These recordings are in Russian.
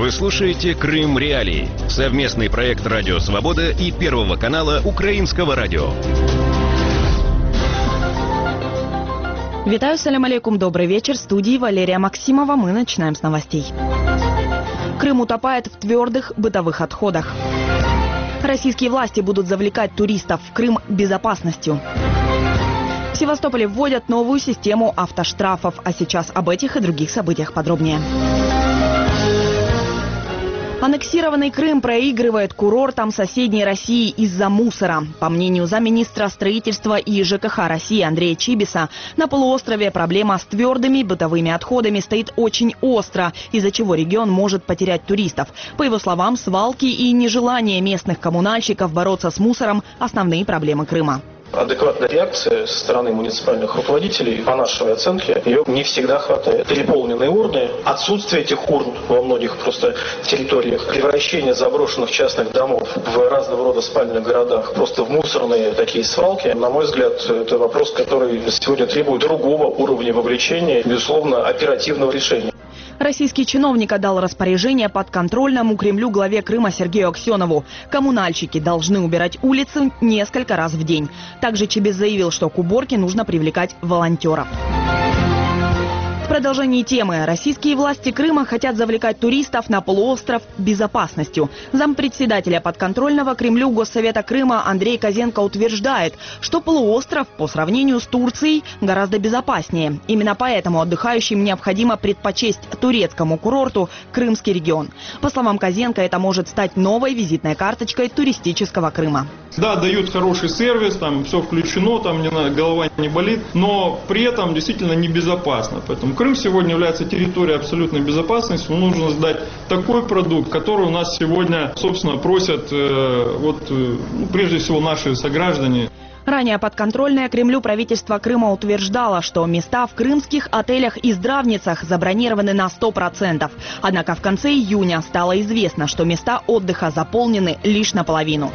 Вы слушаете «Крым Реалии» — совместный проект «Радио Свобода» и Первого канала Украинского радио. Витаю, салям алейкум, добрый вечер. В студии Валерия Максимова. Мы начинаем с новостей. Крым утопает в твердых бытовых отходах. Российские власти будут завлекать туристов в Крым безопасностью. В Севастополе вводят новую систему автоштрафов. А сейчас об этих и других событиях подробнее. Аннексированный Крым проигрывает курортам соседней России из-за мусора. По мнению замминистра строительства и ЖКХ России Андрея Чибиса, на полуострове проблема с твердыми бытовыми отходами стоит очень остро, из-за чего регион может потерять туристов. По его словам, свалки и нежелание местных коммунальщиков бороться с мусором – основные проблемы Крыма. Адекватной реакции со стороны муниципальных руководителей, по нашей оценке, ее не всегда хватает. Переполненные урны, отсутствие этих урн во многих просто территориях, превращение заброшенных частных домов в разного рода спальных городах просто в мусорные такие свалки, на мой взгляд, это вопрос, который сегодня требует другого уровня вовлечения, безусловно, оперативного решения. Российский чиновник отдал распоряжение подконтрольному Кремлю главе Крыма Сергею Аксенову. Коммунальщики должны убирать улицы несколько раз в день. Также Чибис заявил, что к уборке нужно привлекать волонтеров. В продолжении темы. Российские власти Крыма хотят завлекать туристов на полуостров безопасностью. Зампредседателя подконтрольного Кремлю Госсовета Крыма Андрей Козенко утверждает, что полуостров по сравнению с Турцией гораздо безопаснее. Именно поэтому отдыхающим необходимо предпочесть турецкому курорту крымский регион. По словам Козенко, это может стать новой визитной карточкой туристического Крыма. Да, дают хороший сервис, там все включено, там голова не болит, но при этом действительно небезопасно. Поэтому Крым сегодня является территорией абсолютной безопасности. Нужно сдать такой продукт, который у нас сегодня, собственно, просят прежде всего наши сограждане. Ранее подконтрольное Кремлю правительство Крыма утверждало, что места в крымских отелях и здравницах забронированы на 100%. Однако в конце июня стало известно, что места отдыха заполнены лишь наполовину.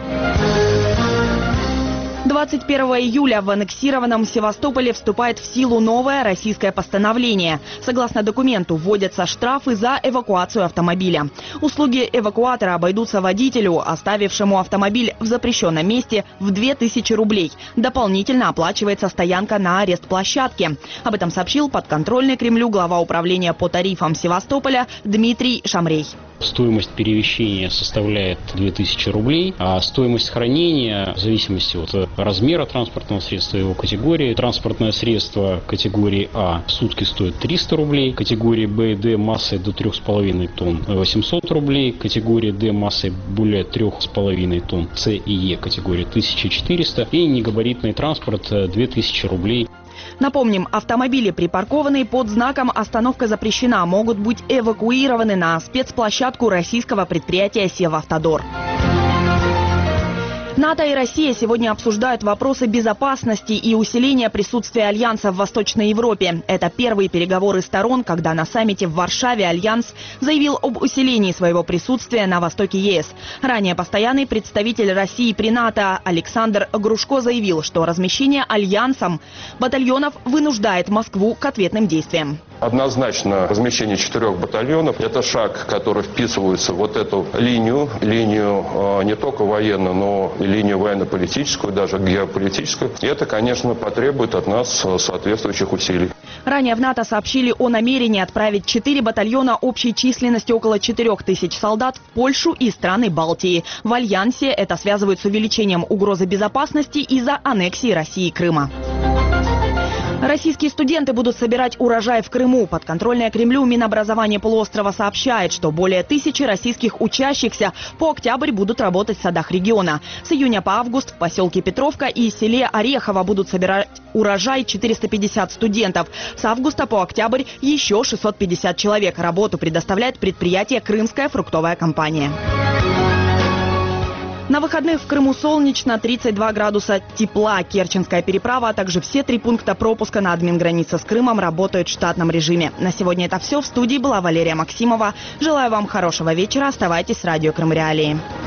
21 июля в аннексированном Севастополе вступает в силу новое российское постановление. Согласно документу, вводятся штрафы за эвакуацию автомобиля. Услуги эвакуатора обойдутся водителю, оставившему автомобиль в запрещенном месте, в 2000 рублей. Дополнительно оплачивается стоянка на арест-площадке. Об этом сообщил подконтрольный Кремлю глава управления по тарифам Севастополя Дмитрий Шамрей. Стоимость перемещения составляет 2000 рублей, а стоимость хранения в зависимости от размера транспортного средства и его категории. Транспортное средство категории А в сутки стоит 300 рублей, категории Б и Д массой до 3,5 тонн 800 рублей, категории Д массой более 3,5 тонн С и Е категории 1400 и негабаритный транспорт 2000 рублей. Напомним, автомобили, припаркованные под знаком «Остановка запрещена», могут быть эвакуированы на спецплощадку российского предприятия «Севавтодор». НАТО и Россия сегодня обсуждают вопросы безопасности и усиления присутствия Альянса в Восточной Европе. Это первые переговоры сторон, когда на саммите в Варшаве Альянс заявил об усилении своего присутствия на востоке ЕС. Ранее постоянный представитель России при НАТО Александр Грушко заявил, что размещение Альянсом батальонов вынуждает Москву к ответным действиям. Однозначно размещение 4 батальонов – это шаг, который вписывается в вот эту линию не только военную, но и линию военно-политическую, даже геополитическую. И это, конечно, потребует от нас соответствующих усилий. Ранее в НАТО сообщили о намерении отправить 4 батальона общей численностью около 4000 солдат в Польшу и страны Балтии. В Альянсе это связывают с увеличением угрозы безопасности из-за аннексии России Крыма. Российские студенты будут собирать урожай в Крыму. Подконтрольное Кремлю Минобразование полуострова сообщает, что более 1000 российских учащихся по октябрь будут работать в садах региона. С июня по август в поселке Петровка и селе Орехово будут собирать урожай 450 студентов. С августа по октябрь еще 650 человек. Работу предоставляет предприятие «Крымская фруктовая компания». На выходных в Крыму солнечно, 32 градуса тепла. Керченская переправа, а также все 3 пункта пропуска на админгранице с Крымом работают в штатном режиме. На сегодня это все. В студии была Валерия Максимова. Желаю вам хорошего вечера. Оставайтесь с радио Крым Реалии.